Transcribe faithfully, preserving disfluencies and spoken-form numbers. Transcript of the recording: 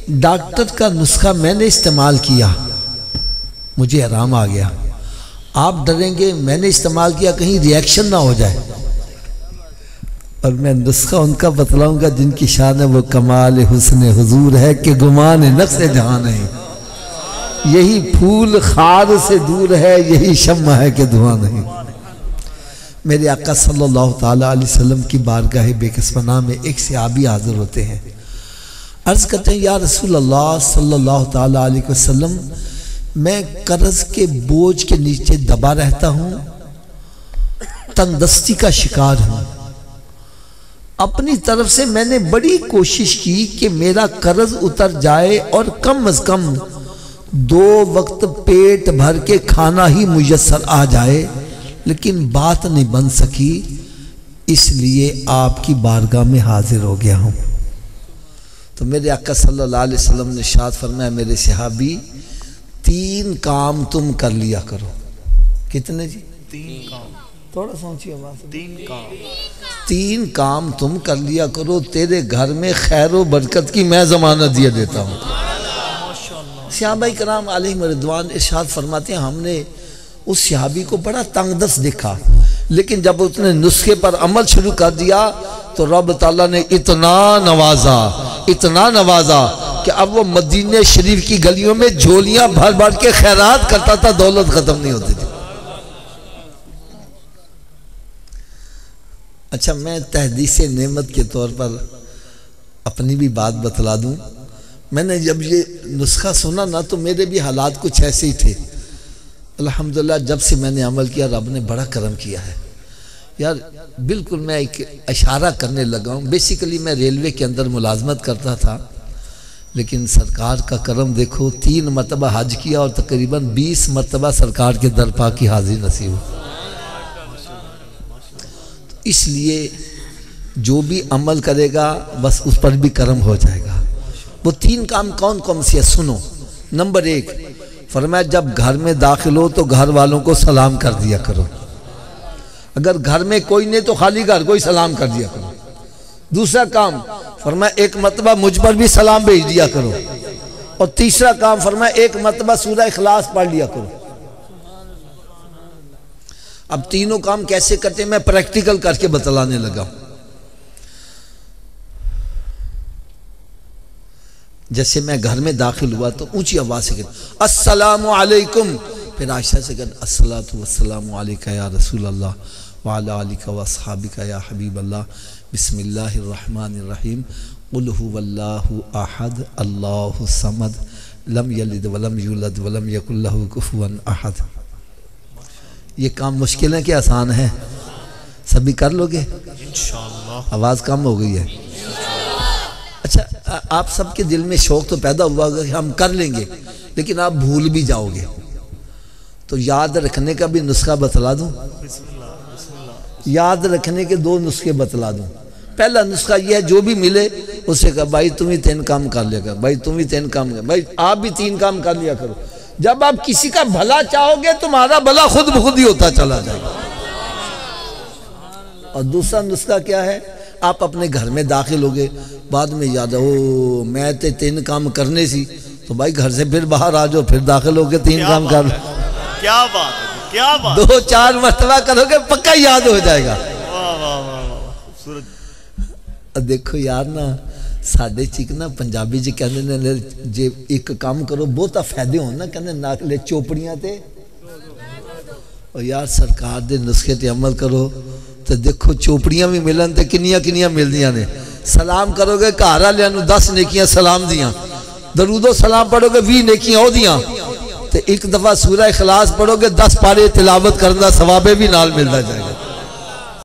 Doctor का नुस्खा मैंने इस्तेमाल किया, मुझे आराम आ गया। आप डरेंगे मैंने इस्तेमाल किया कहीं रिएक्शन ना हो जाए। और मैं नुस्खा उनका बतलाऊंगा जिनकी शान है वो कमाल हुस्न हुजूर है कि गुमान नफ्स जहान है। यही फूल खार से दूर है, यही शम्मा है कि धुआं नहीं। मेरे आका सल्लल्लाहु ताला अलैहि वसल्लम की बारगाह बेकसपना में एक सहाबी हाजिर होते हैं। अर्ज करते हैं या रसूल अल्लाह सल्लल्लाहु ताला अलैहि वसल्लम, मैं कर्ज के बोझ के नीचे दबा रहता हूं, तंगदस्ती का शिकार हूं। अपनी तरफ से मैंने बड़ी कोशिश की कि मेरा कर्ज उतर जाए और कम अज कम दो वक्त पेट भर के खाना ही मुयस्सर आ जाए, लेकिन बात नहीं बन सकी, इसलिए आपकी बारगाह में हाजिर हो गया हूं। तो मेरे आका सल्लल्लाहु अलैहि वसल्लम ने इरशाद फरमाया, मेरे सहाबी तीन काम तुम कर लिया करो। कितने जी? तीन काम। थोड़ा सोचिए आवाज। तीन काम तीन काम तुम कर लिया करो, तेरे घर में खैर व बरकत की मैं जमानत दिया देता हूँ। सहाबाए कराम अलैहिम रिदवान इरशाद फरमाते हैं, हमने उस सहाबी को बड़ा तंगदस्त देखा, लेकिन जब उसने नुस्खे पर अमल शुरू कर दिया तो रब ताला ने इतना नवाजा इतना नवाजा कि अब वो मदीने शरीफ की गलियों में झोलियां भर भर के खैरात करता था, दौलत खत्म नहीं होती थी। अच्छा, मैं तहदीस नेमत के तौर पर अपनी भी बात बतला दूं। मैंने जब ये नुस्खा सुना ना तो मेरे भी हालात कुछ ऐसे ही थे। अल्हम्दुलिल्लाह जब से मैंने अमल किया रब ने बड़ा करम किया है यार। बिल्कुल मैं एक इशारा करने लगा हूँ। बेसिकली मैं रेलवे के अंदर मुलाजमत करता था, लेकिन सरकार का करम देखो, तीन मरतबा हज किया और तकरीबन बीस मरतबा सरकार के दरपा की हाजिरी नसीब हुई। इसलिए जो भी अमल करेगा बस उस पर भी करम हो जाएगा। वो तीन काम कौन कौन से है सुनो। नंबर एक, फरमाया जब घर में दाखिल हो तो घर वालों को सलाम कर दिया करो। अगर घर में कोई नहीं तो खाली घर को ही सलाम कर दिया करो। दूसरा काम फरमाया एक मरतबा मुझ पर भी सलाम भेज दिया करो। और तीसरा काम फरमाया एक मरतबा सूरह इखलास पढ़ लिया करो। अब तीनों काम कैसे करते मैं प्रैक्टिकल करके बतलाने लगा। जैसे मैं घर में दाखिल हुआ तो ऊंची आवाज से कहता अस्सलामु अलैकुम, फिर आयशा से कहता अस्सलातु वस्सलामु अलैका या रसूल अल्लाह व अला आलिका व अस्हाबिका या हबीब अल्लाह, बिस्मिल्लाहिर रहमानिर रहीम, कुल हुवल्लाहु अहद अल्लाहु समद, लम यलिद वलम यूलद वलम यकुल लहू कुफुवन अहद। ये काम मुश्किल है कि आसान है? सभी कर लोगे इंशाअल्लाह। आवाज कम हो गई है। अच्छा, आप सबके दिल में शौक तो पैदा हुआ कि हम कर लेंगे, लेकिन आप भूल भी जाओगे। तो याद रखने का भी नुस्खा बतला दूं। याद रखने के दो नुस्खे बतला दूं। पहला नुस्खा यह है, जो भी मिले उससे कहा भाई तुम ही तीन काम कर लिया कर, भाई तुम ही तीन काम कर, भाई आप भी तीन काम कर लिया करो। जब आप किसी का भला चाहोगे तुम्हारा भला खुद ब खुद ही होता चला जाएगा। और दूसरा नुस्खा क्या है, आप अपने घर में दाखिल हो गए, बाद में याद है ओ मैं ते तीन काम करने सी, तो भाई घर से फिर बाहर आ जाओ, फिर दाखिल होके तीन काम कर लो। क्या बात है, क्या बात। दो चार मरतबा करोगे पक्का याद हो जाएगा। वाह वाह वाह। देखो यार ना साडे च ना पंजाबी च कहते ने जे एक काम करो बहुता फायदे हो ना, कहते नाले चोपड़ियां ते। और यार सरकार दे नुस्खे ते अमल करो तो देखो चोपड़ियां भी मिलन ते किनियां किनियां मिलदियां ने। सलाम करोगे घर वालियां नूं दस नेकियां सलाम दियां, दरूदो सलाम पढ़ोगे बीस नेकियां ओदियां, ते एक दफा सूरह इखलास पढ़ोगे दस पारे तिलावत करने दा सवाब भी नाल मिलदा जाएगा।